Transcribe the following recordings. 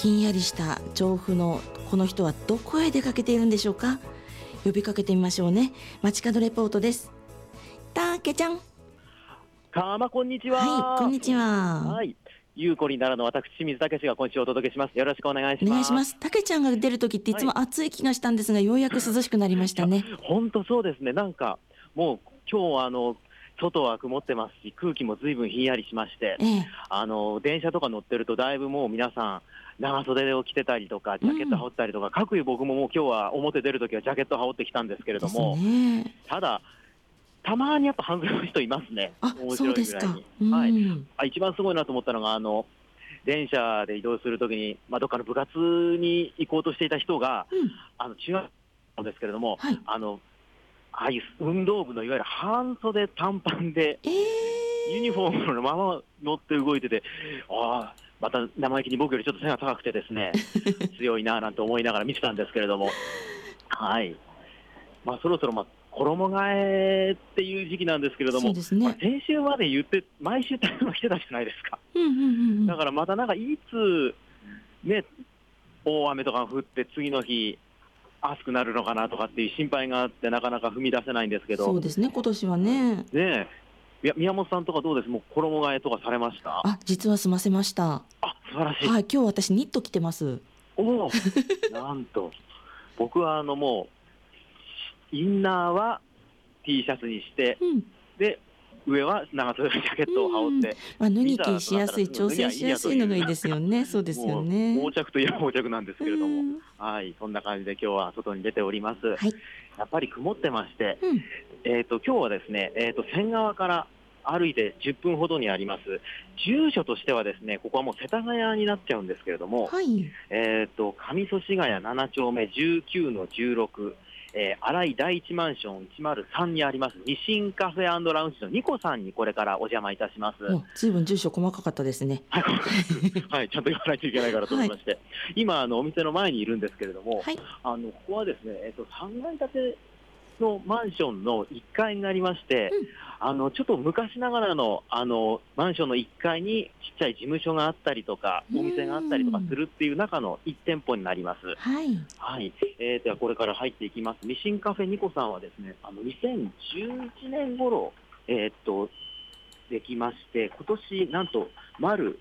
ひんやりした調布のこの人はどこへ出かけているんでしょうか。呼びかけてみましょうね。街角レポートです。たけちゃん。 こんにちは。 はい、こんにちは。 はい、ゆうこりんならの私清水武が今週お届けします。よろしくお願いします。 お願いします。たけちゃんが出るときっていつも暑い気がしたんですが、ようやく涼しくなりましたね。 本当そうですね。なんかもう今日は外は曇ってますし、空気もずいぶんひんやりしまして、電車とか乗ってるとだいぶもう皆さん長袖を着てたりとかジャケット羽織ったりとか、各有僕ももう今日は表出るときはジャケット羽織ってきたんですけれども、ただたまにやっぱ半袖の人いますね。面白いぐらいに。一番すごいなと思ったのが電車で移動するときに、どっかの部活に行こうとしていた人が、中学校ですけれども、ああいう運動部のいわゆる半袖短パンで、ユニフォームのまま乗って動いてて、また生意気に僕よりちょっと背が高くてですね強いななんて思いながら見てたんですけれども、そろそろ衣替えっていう時期なんですけれども、先週まで言って毎週台風が来てたじゃないですか。だからまたなんかいつね大雨とか降って次の日暑くなるのかなとかっていう心配があってなかなか踏み出せないんですけど。 そうですね、今年はね。 宮本さんとかどうです？もう衣替えとかされました？ 実は済ませました。 素晴らしい。 今日私ニット着てます。 なんと僕はもうインナーは T シャツにして、で上は長袖のジャケットを羽織って、 脱ぎ着しやすい、調整しやすいのがいいですよね。そうですよね。 横着といえば横着なんですけれども、そんな感じで今日は外に出ております。やっぱり曇ってまして、今日はですね、仙川から歩いて10分ほどにあります。住所としてはですね、ここはもう世田谷になっちゃうんですけれども、上祖師谷7丁目19-16、新井第一マンション103にありますニシンカフェ&ラウンジのニコさんにこれからお邪魔いたします。 随分住所細かかったですね。 ちゃんと言わないといけないからと思いまして、今お店の前にいるんですけれども、ここはですね、3階建てのマンションの1階になりまして、ちょっと昔ながらのマンションの1階にちっちゃい事務所があったりとかお店があったりとかするっていう中の1店舗になります。ではこれから入っていきます。ニシンカフェニコさんはですね、2011年頃できまして、今年なんと丸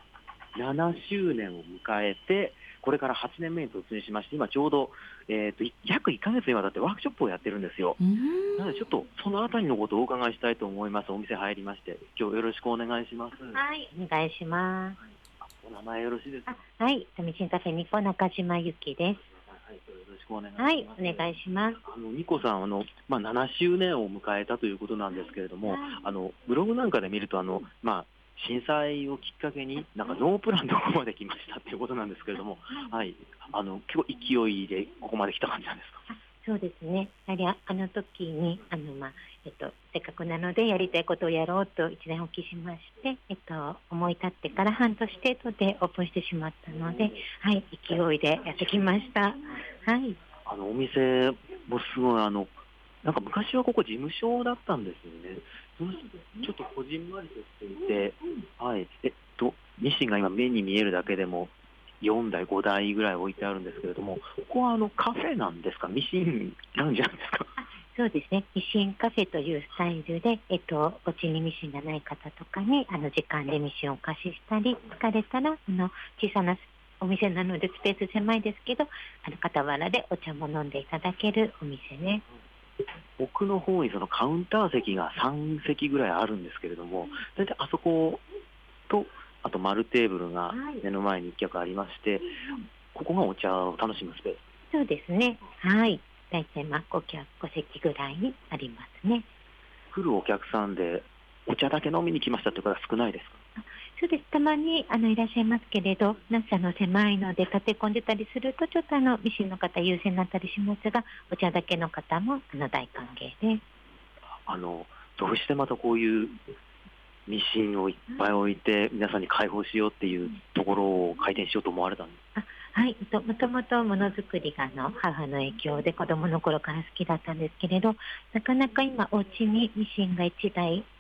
7周年を迎えて、これから8年目に突入しまして、今ちょうど、約1ヶ月にわたってワークショップをやってるんですよ。なのでちょっとそのあたりのことをお伺いしたいと思います。お店入りまして、今日よろしくお願いします。 お願いします。 お名前よろしいですか？ ニシンカフェニコ中島由紀です。 よろしくお願いします。 お願いします。 ニコさん7周年を迎えたということなんですけれども、ブログなんかで見ると震災をきっかけにノープランでここまで来ましたということなんですけれども、結構勢いでここまで来た感じなんですか？ そうですね。やはり時にせっかくなのでやりたいことをやろうと一年おきしまして、思い立ってから半年程度でオープンしてしまったので、勢いでやってきました。 お店もすごい昔はここ事務所だったんですよね。ちょっとこじんまりとしていて、ミシンが今目に見えるだけでも4台5台ぐらい置いてあるんですけれども、ここはカフェなんですか？ミシンなんじゃないですか？ そうですね。ミシンカフェというスタイルで、お家にミシンがない方とかに時間でミシンをお貸ししたり、疲れたら小さなお店なのでスペース狭いですけど、傍らでお茶も飲んでいただけるお店ね。 奥の方にそのカウンター席が3席ぐらいあるんですけれども、大体あそことあと丸テーブルが目の前に1脚ありまして、ここがお茶を楽しむスペース。 そうですね。大体5席ぐらいにありますね。 来るお客さんでお茶だけ飲みに来ましたという方は少ないですか？ そうです。たまにいらっしゃいますけれど、狭いので立て込んでたりするとちょっとミシンの方優先になったりしますが、お茶だけの方も大歓迎です。 どうしてまたこういうミシンをいっぱい置いて皆さんに開放しようっていうところを開店しようと思われたんですか？ もともとものづくりが母の影響で子供の頃から好きだったんですけれど、なかなか今お家にミシンが1台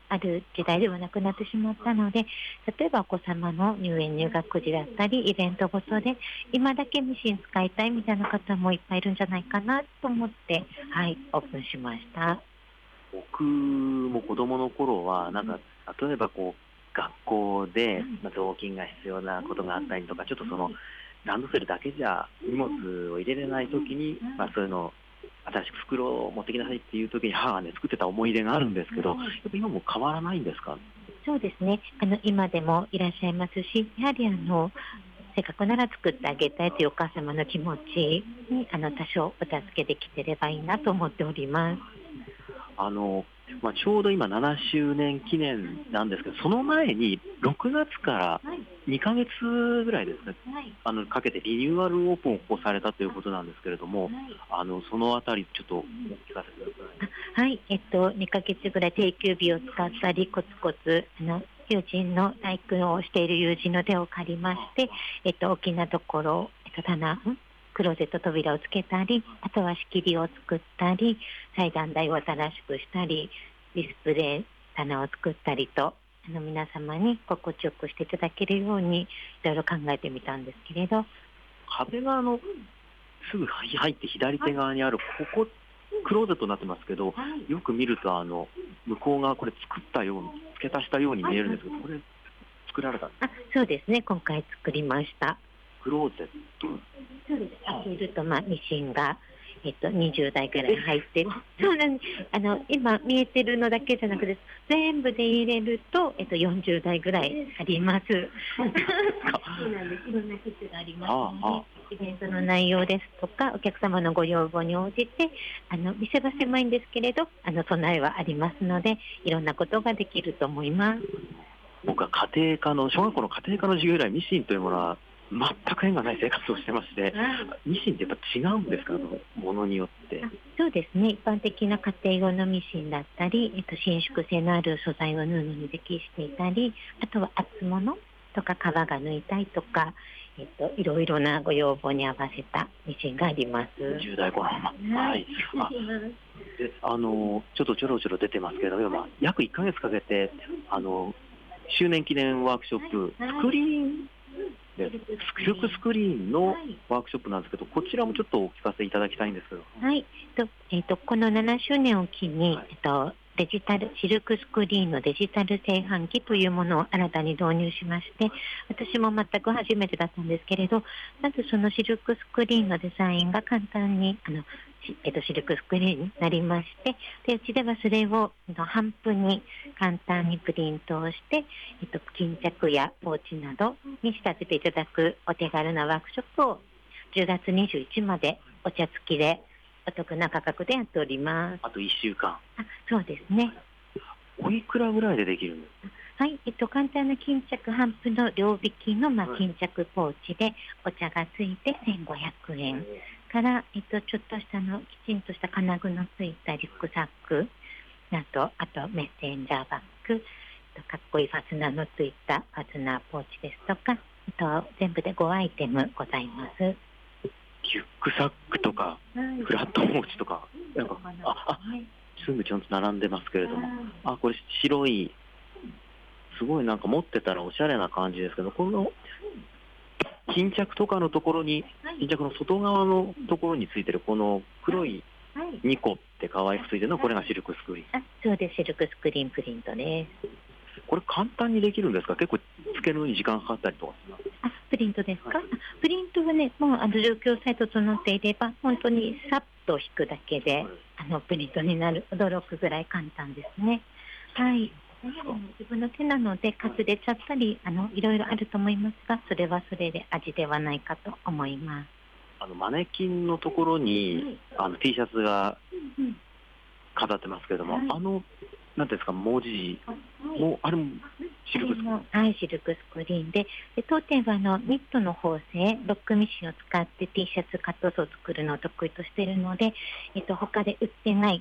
ある時代ではなくなってしまったので、例えばお子様の入園入学時だったりイベントごとで今だけミシン使いたいみたいな方もいっぱいいるんじゃないかなと思って、はい、オープンしました。 僕も子供の頃はなんか例えばこう学校で雑巾が必要なことがあったりとか、ちょっとそのランドセルだけじゃ荷物を入れれない時に、そういうの新しく袋を持ってきなさいっていう時に母がね作ってた思い出があるんですけど、やっぱ今も変わらないんですか？ そうですね、今でもいらっしゃいますし、やはりせっかくなら作ってあげたいというお母様の気持ちに多少お助けできてればいいなと思っております。 ちょうど今7周年記念なんですけど、その前に6月から2ヶ月ぐらいですね、かけてリニューアルオープンをされたということなんですけれども、そのあたりちょっとお聞かせください。 はい、2ヶ月ぐらい定休日を使ったり、コツコツ友人の体育をしている友人の手を借りまして、大きなところ、クローゼット扉をつけたり、あとは仕切りを作ったり、裁断台を新しくしたり、ディスプレイ棚を作ったりと、皆様に心地よくしていただけるようにいろいろ考えてみたんですけれど、 壁がすぐ入って左手側にあるここクローゼットになってますけど、よく見ると向こう側これ作ったように付け足したように見えるんですけど、これ作られたんですか？ そうですね、今回作りました。 クローゼット。 そうです。開けるとミシンが20台ぐらい入ってる。そうなんです。今見えてるのだけじゃなくて全部で入れると40台ぐらいあります。そうなんです。いろんな機種がありますので、イベントの内容ですとかお客様のご要望に応じて店は狭いんですけれど備えはありますので、いろんなことができると思います。 僕は小学校の家庭科の授業以来ミシンというものは全く縁がない生活をしてまして、ミシンってやっぱ違うんですか、ものによって。 そうですね、一般的な家庭用のミシンだったり、伸縮性のある素材を縫うのに適していたり、あとは厚物とか皮が縫いたいとか、いろいろなご要望に合わせたミシンがあります。 10代頃の、はい。でちょっとちょろちょろ出てますけれども、約1ヶ月かけて周年記念ワークショップ、スクリーンでシルクスクリーンのワークショップなんですけど、こちらもちょっとお聞かせいただきたいんですけど。 はい、この7周年を機に、デジタルシルクスクリーンのデジタル製版機というものを新たに導入しまして、私も全く初めてだったんですけれど、まずそのシルクスクリーンのデザインが簡単にシルクスクリーンになりまして、でうちではそれを半分に簡単にプリントをして、巾着やポーチなどに仕立てていただくお手軽なワークショップを10月21日までお茶付きでお得な価格でやっております。 あと1週間。 そうですね。 おいくらぐらいでできるんですか？ はい、簡単な巾着半分の両引きの、巾着ポーチでお茶がついて1500円から、ちょっとしたきちんとした金具のついたリュックサックなど、あとメッセンジャーバッグ、かっこいいファスナーのついたファスナーポーチですとか、全部で5アイテムございます。 リュックサックとか、フラットポーチとか、全部ちゃんと並んでますけれども、これ白い、すごいなんか持ってたらおしゃれな感じですけど、この巾着とかのところに、巾着の外側のところについてるこの黒い2個って可愛くついてるのは、これがシルクスクリーン。 そうです、シルクスクリーンプリントです。 これ簡単にできるんですか？結構つけるのに時間かかったりとか。 プリントですか？プリントはね、もう状況さえ整っていれば本当にさっと引くだけでプリントになる、驚くぐらい簡単ですね。はい。自分の手なのでかすれちゃったりいろいろあると思いますが、それはそれで味ではないかと思います。 マネキンのところにT シャツが飾ってますけれども、なんていうんですか、文字もあれもシルクスクリーン。 はい、シルクスクリーンで、当店はニットの縫製、ロックミシンを使って T シャツカットソーを作るのを得意としているので、他で売ってない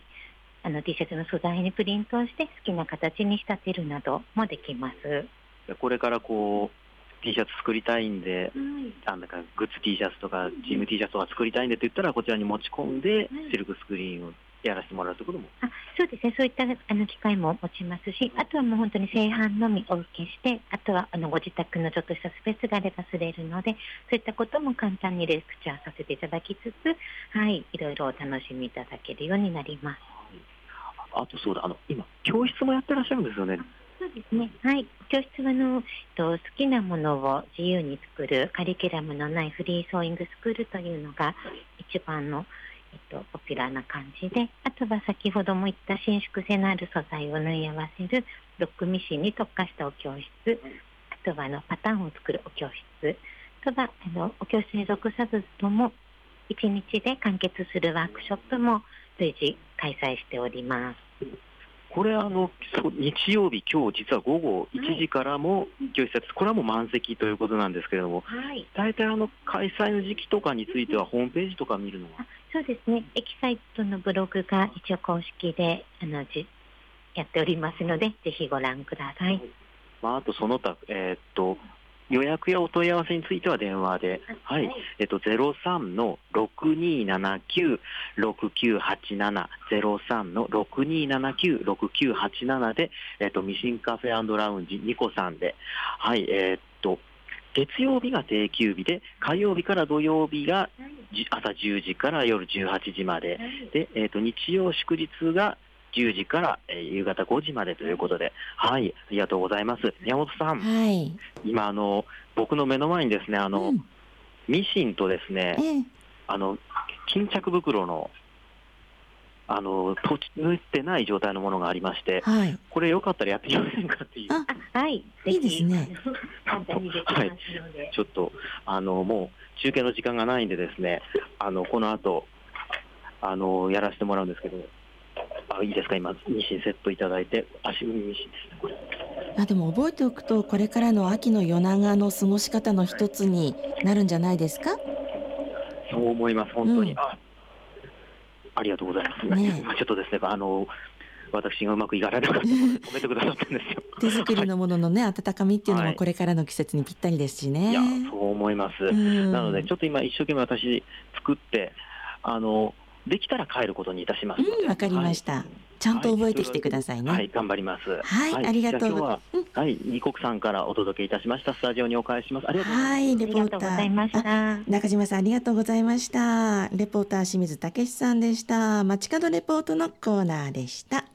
T シャツの素材にプリントをして好きな形に仕立てるなどもできます。 これからT シャツ作りたいんで、なんかグッズ T シャツとかチーム T シャツとか作りたいんでって言ったら、こちらに持ち込んでシルクスクリーンをやらせてもらうところも。 そうですね、そういった機会も持ちますし、あとはもう本当に製版のみお受けして、あとはご自宅のちょっとしたスペースがあればすれるので、そういったことも簡単にレクチャーさせていただきつつ、はい、いろいろお楽しみいただけるようになります。 あとそうだ、今教室もやってらっしゃるんですよね。 そうですね、はい、教室は好きなものを自由に作るカリキュラムのないフリーソーイングスクールというのが一番のポピュラーな感じで、あとは先ほども言った伸縮性のある素材を縫い合わせるロックミシンに特化したお教室、あとはパターンを作るお教室、あとはお教室に属さずとも1日で完結するワークショップも随時開催しております。 これ日曜日、今日実は午後1時からも教室やって、これはもう満席ということなんですけれども、大体開催の時期とかについてはホームページとか見るのは。 そうですね、エキサイトのブログが一応公式でやっておりますので、ぜひご覧ください。 あとその他、予約やお問い合わせについては電話で、はい、03-6279-6987、03-6279-6987で、ミシンカフェ&ラウンジニコさんで、はい、月曜日が定休日で、火曜日から土曜日が朝10時から夜18時まで、で、日曜祝日が10時から夕方5時までということで、はい、ありがとうございます。宮本さん、 はい、 今僕の目の前にですね、ミシンとですね、巾着袋の縫ってない状態のものがありまして、 はい、 これよかったらやってみませんかっていう。 はい、 いいですね。 簡単にできますので、はい、 ちょっともう中継の時間がないんでですね、この後やらせてもらうんですけど、いいですか、今ミシンセットいただいて、足踏みミシンですこれ。 でも覚えておくと、これからの秋の夜長の過ごし方の一つになるんじゃないですか。 そう思います、本当に。ありがとうございます。 ね、 ちょっとですね、私がうまくいかなかったので止めてくださったんですよ。 手作りのもののね、温かみっていうのもこれからの季節にぴったりですしね。 いや、そう思います。なのでちょっと今一生懸命私作ってできたら帰ることにいたしますので。 わかりました。はい、ちゃんと覚えてきてくださいね。 はい、頑張ります。 はい、ありがとうございます。 はい、二国さんからお届けいたしました。スタジオにお返しします。ありがとうございます。 はい、レポーター中島さん、ありがとうございました。レポーター清水武さんでした。街角レポートのコーナーでした。